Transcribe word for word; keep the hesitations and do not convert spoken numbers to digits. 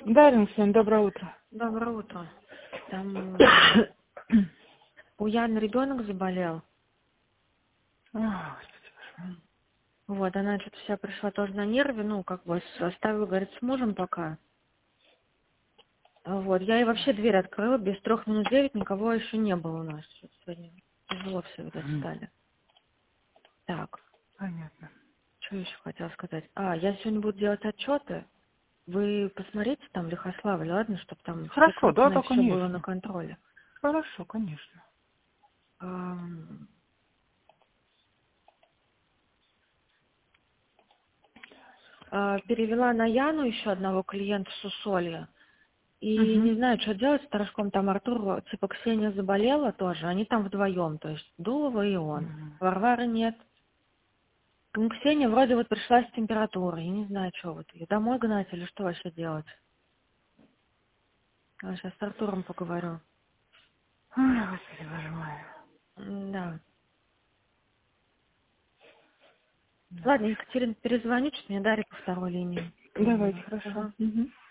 Да, Алексей, доброе утро. Доброе утро. Там у Яны ребенок заболел. А, Господи, Вот, она что-то вся пришла тоже на нервы, ну, как бы оставила, говорит, с мужем пока. Вот, я ей вообще дверь открыла, без трех минут девять никого еще не было у нас. Что-то сегодня тяжело все, видать, М, стали. Так, понятно. что еще хотела сказать? А, я сегодня буду делать отчеты. Вы посмотрите там Лихославль, ладно, чтобы там все Хорошо, да, крупное да, все было на конечно. контроле. Хорошо, конечно. Ам, а, Перевела на Яну еще одного клиента с Усолья. И Угу. не знаю, что делать с Порошком. Там Артур, типа Ксения заболела тоже. Они там вдвоем, то есть Дулова и он. Варвары нет. Ну, Ксения вроде вот пришла с температурой. Я не знаю, что вот ее домой гнать или что вообще делать. Я сейчас с Артуром поговорю. Ой, Господи, боже мой. М, Да. Да. Ладно, Екатерина, перезвоню, что мне Дарья по второй линии. Давайте, Позвонила. хорошо. Ага. Угу.